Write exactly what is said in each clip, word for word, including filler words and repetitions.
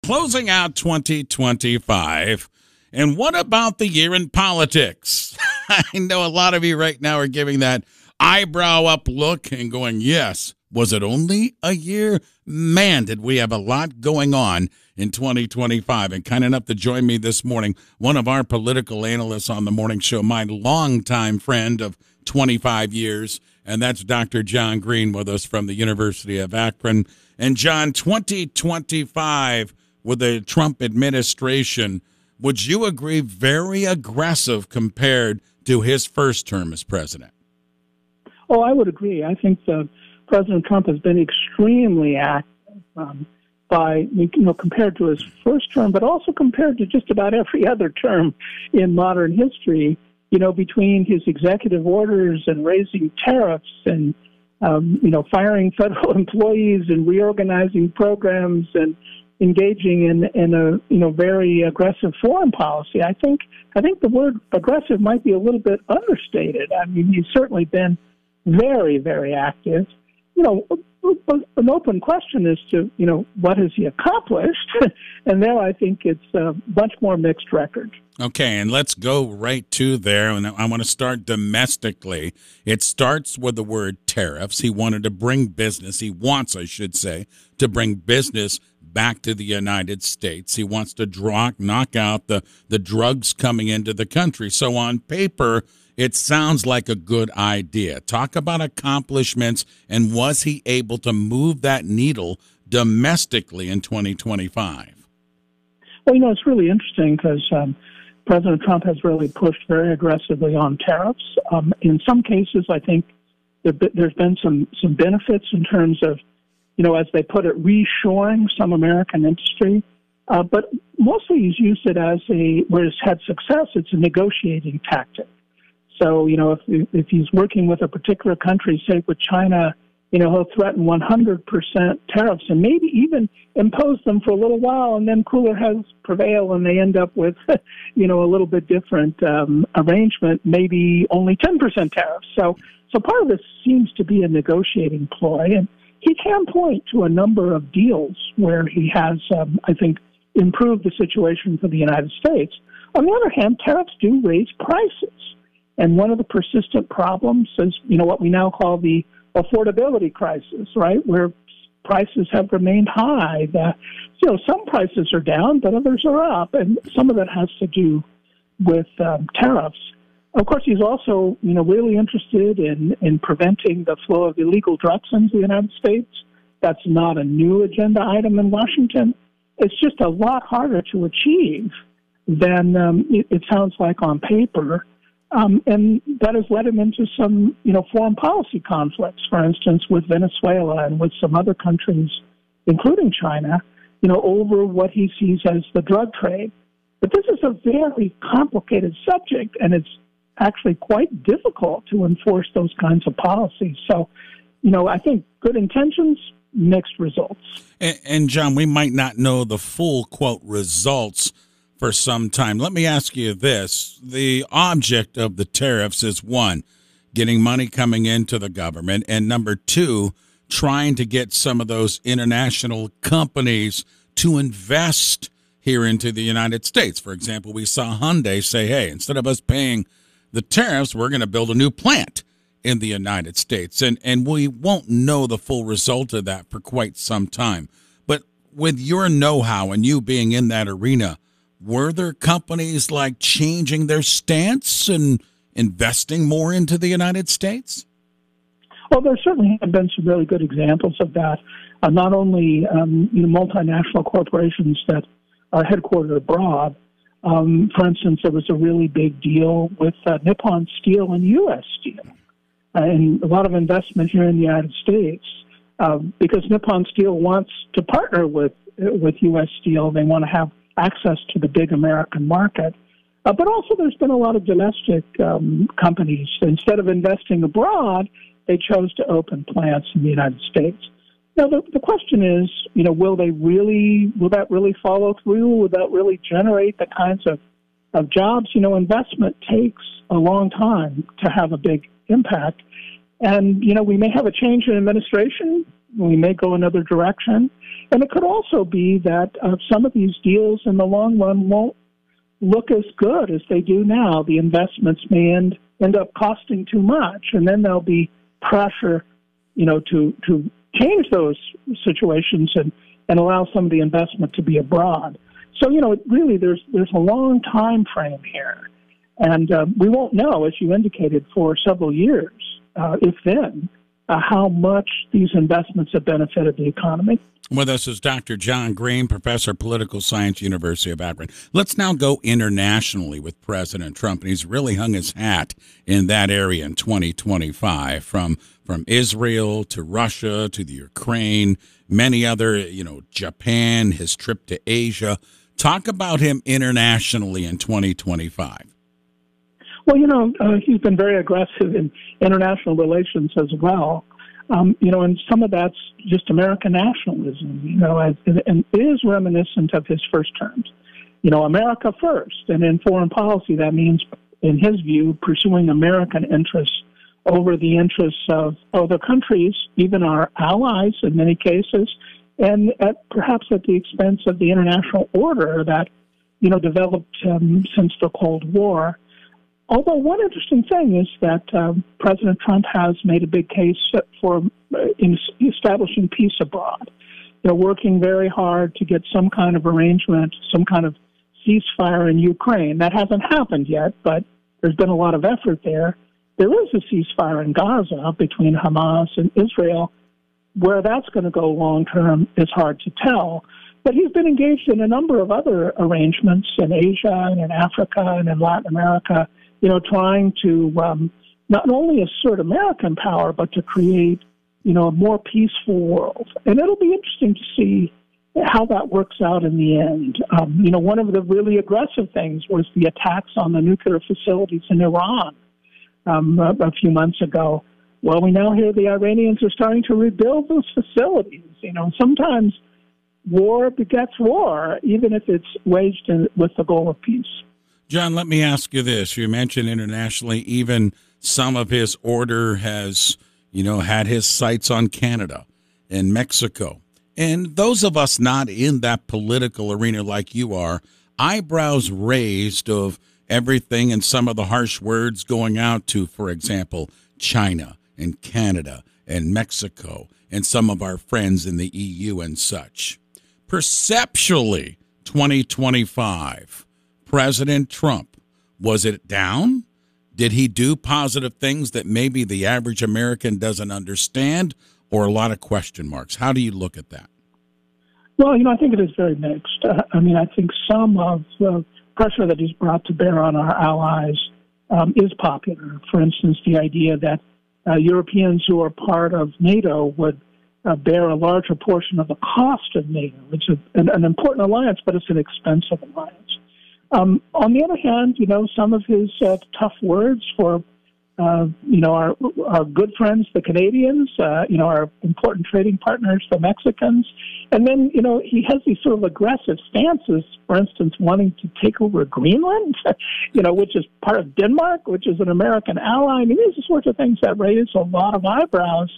closing out twenty twenty-five. And what about the year in politics? I know a lot of you right now are giving that eyebrow up look and going, yes, was it only a year? Man, did we have a lot going on in twenty twenty-five. And kind enough to join me this morning, one of our political analysts on the morning show, my longtime friend of twenty-five years, and that's Doctor John Green with us from the University of Akron. And John, twenty twenty-five with the Trump administration, would you agree very aggressive compared to his first term as president? Oh, I would agree. I think the President Trump has been extremely active um, by, you know, compared to his first term, but also compared to just about every other term in modern history, you know, between his executive orders and raising tariffs and, um, you know, firing federal employees and reorganizing programs and engaging in, in a, you know, very aggressive foreign policy. I think, I think the word aggressive might be a little bit understated. I mean, he's certainly been very, very active. You know, an open question as to, you know, what has he accomplished? And there I think it's a much more mixed record. Okay, and let's go right to there. And I want to start domestically. It starts with the word tariffs. He wanted to bring business. He wants, I should say, to bring business back to the United States. He wants to draw, knock out the, the drugs coming into the country. So on paper, it sounds like a good idea. Talk about accomplishments, and was he able to move that needle domestically in twenty twenty-five? Well, you know, it's really interesting because um, President Trump has really pushed very aggressively on tariffs. Um, in some cases, I think there, there's been some, some benefits in terms of, you know, as they put it, reshoring some American industry. Uh, but mostly he's used it as a, where it's had success, it's a negotiating tactic. So, you know, if if he's working with a particular country, say with China, you know, he'll threaten one hundred percent tariffs and maybe even impose them for a little while, and then cooler heads prevail and they end up with, you know, a little bit different um, arrangement, maybe only ten percent tariffs. So, so part of this seems to be a negotiating ploy, and he can point to a number of deals where he has, um, I think, improved the situation for the United States. On the other hand, tariffs do raise prices. And one of the persistent problems is, you know, what we now call the affordability crisis, right, where prices have remained high. The, you know, some prices are down, but others are up, and some of that has to do with um, tariffs. Of course, he's also, you know, really interested in, in preventing the flow of illegal drugs into the United States. That's not a new agenda item in Washington. It's just a lot harder to achieve than um, it, it sounds like on paper. Um, and that has led him into some, you know, foreign policy conflicts, for instance, with Venezuela and with some other countries, including China, you know, over what he sees as the drug trade. But this is a very complicated subject, and it's actually quite difficult to enforce those kinds of policies. So, you know, I think good intentions, mixed results. And, and John, we might not know the full, quote, results for some time. Let me ask you this. The object of the tariffs is, one, getting money coming into the government, and number two, trying to get some of those international companies to invest here into the United States. For example, we saw Hyundai say, hey, instead of us paying the tariffs, we're going to build a new plant in the United States. And, and we won't know the full result of that for quite some time. But with your know-how and you being in that arena, were there companies like changing their stance and investing more into the United States? Well, there certainly have been some really good examples of that. Uh, not only um, you know, multinational corporations that are headquartered abroad. Um, for instance, there was a really big deal with uh, Nippon Steel and U S Steel, uh, and a lot of investment here in the United States uh, because Nippon Steel wants to partner with with U S Steel. They want to have access to the big American market. Uh, but also there's been a lot of domestic um, companies. Instead of investing abroad, they chose to open plants in the United States. Now, the, the question is, you know, will they really, will that really follow through? Will that really generate the kinds of, of jobs? You know, investment takes a long time to have a big impact. And, you know, we may have a change in administration we may go another direction. And it could also be that uh, some of these deals in the long run won't look as good as they do now. The investments may end, end up costing too much, and then there'll be pressure, you know, to, to change those situations and, and allow some of the investment to be abroad. So, you know, it really, there's there's a long time frame here. And uh, we won't know, as you indicated, for several years, uh, if then, uh, how much these investments have benefited the economy. With us is Doctor John Green, professor of political science, University of Akron. Let's now go internationally with President Trump, and he's really hung his hat in that area in twenty twenty-five, from from Israel to Russia to the Ukraine, many other, you know, Japan, his trip to Asia. Talk about him internationally in twenty twenty-five. Well, you know, uh, he's been very aggressive in international relations as well. Um, you know, and some of that's just American nationalism, you know, and, and it is reminiscent of his first terms. You know, America first. And in foreign policy, that means, in his view, pursuing American interests over the interests of other countries, even our allies in many cases, and at, perhaps at the expense of the international order that, you know, developed um, since the Cold War. Although one interesting thing is that um, President Trump has made a big case for uh, in establishing peace abroad. They're working very hard to get some kind of arrangement, some kind of ceasefire in Ukraine. That hasn't happened yet, but there's been a lot of effort there. There is a ceasefire in Gaza between Hamas and Israel. Where that's going to go long term is hard to tell. But he's been engaged in a number of other arrangements in Asia and in Africa and in Latin America, you know, trying to um, not only assert American power, but to create, you know, a more peaceful world. And it'll be interesting to see how that works out in the end. Um, you know, one of the really aggressive things was the attacks on the nuclear facilities in Iran um, a, a few months ago. Well, we now hear the Iranians are starting to rebuild those facilities. You know, sometimes war begets war, even if it's waged in, with the goal of peace. John, let me ask you this. You mentioned internationally, even some of his order has, you know, had his sights on Canada and Mexico. And those of us not in that political arena like you are, eyebrows raised of everything and some of the harsh words going out to, for example, China and Canada and Mexico and some of our friends in the E U and such. Perceptually, twenty twenty-five, President Trump, was it down? Did he do positive things that maybe the average American doesn't understand, or a lot of question marks? How do you look at that? Well, you know, I think it is very mixed. Uh, I mean, I think some of the pressure that he's brought to bear on our allies um, is popular. For instance, the idea that uh, Europeans who are part of NATO would uh, bear a larger portion of the cost of NATO. It's a, an, an important alliance, but it's an expensive alliance. Um, on the other hand, you know, some of his uh, tough words for, uh, you know, our, our good friends, the Canadians, uh, you know, our important trading partners, the Mexicans. And then, you know, he has these sort of aggressive stances, for instance, wanting to take over Greenland, you know, which is part of Denmark, which is an American ally. I mean, these are sorts of things that raise a lot of eyebrows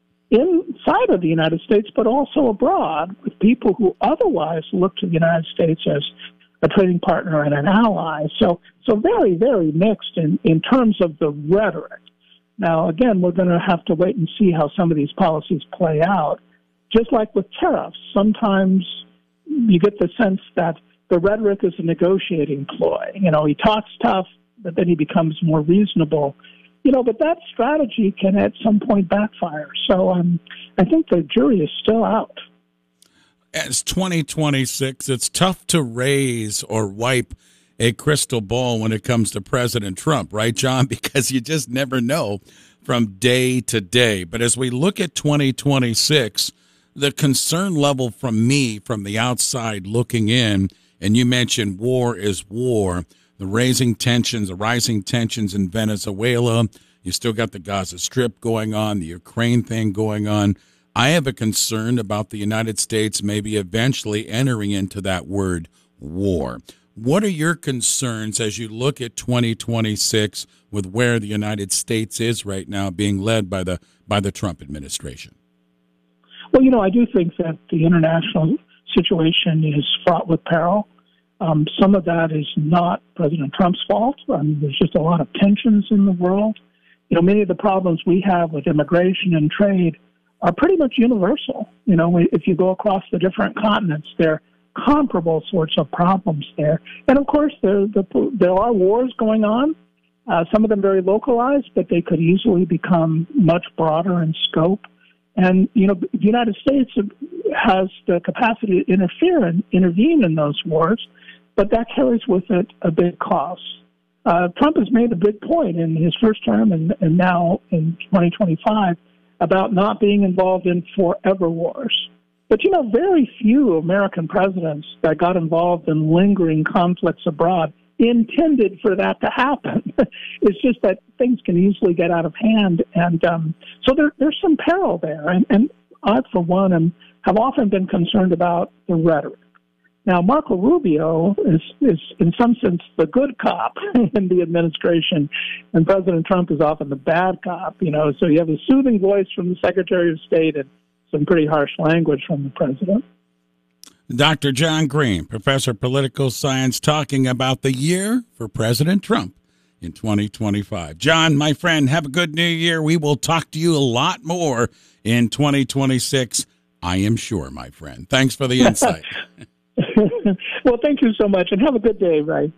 inside of the United States, but also abroad, with people who otherwise look to the United States as a trading partner and an ally. So, so very, very mixed in, in terms of the rhetoric. Now, again, we're going to have to wait and see how some of these policies play out. Just like with tariffs, sometimes you get the sense that the rhetoric is a negotiating ploy. You know, he talks tough, but then he becomes more reasonable. You know, but that strategy can at some point backfire. So um, I think the jury is still out. As twenty twenty-six, it's tough to raise or wipe a crystal ball when it comes to President Trump, right, John? Because you just never know from day to day. But as we look at twenty twenty-six, the concern level from me, from the outside looking in, and you mentioned war is war, the raising tensions, the rising tensions in Venezuela, you still got the Gaza Strip going on, the Ukraine thing going on. I have a concern about the United States maybe eventually entering into that word war. What are your concerns as you look at twenty twenty-six with where the United States is right now being led by the by the Trump administration? Well, you know, I do think that the international situation is fraught with peril. Um, some of that is not President Trump's fault. I mean, there's just a lot of tensions in the world. You know, many of the problems we have with immigration and trade are pretty much universal. You know, if you go across the different continents, there are comparable sorts of problems there. And, of course, there, the, there are wars going on, uh, some of them very localized, but they could easily become much broader in scope. And, you know, the United States has the capacity to interfere and intervene in those wars, but that carries with it a big cost. Uh, Trump has made a big point in his first term and, and now in twenty twenty-five about not being involved in forever wars. But, you know, very few American presidents that got involved in lingering conflicts abroad intended for that to happen. It's just that things can easily get out of hand. And um, so there, there's some peril there. And, and I, for one, am, have often been concerned about the rhetoric. Now, Marco Rubio is, is, in some sense, the good cop in the administration, and President Trump is often the bad cop. You know, so you have a soothing voice from the Secretary of State and some pretty harsh language from the president. Doctor John Green, professor of political science, talking about the year for President Trump in twenty twenty-five. John, my friend, have a good new year. We will talk to you a lot more in twenty twenty-six, I am sure, my friend. Thanks for the insight. Well, thank you so much, and have a good day, Ray.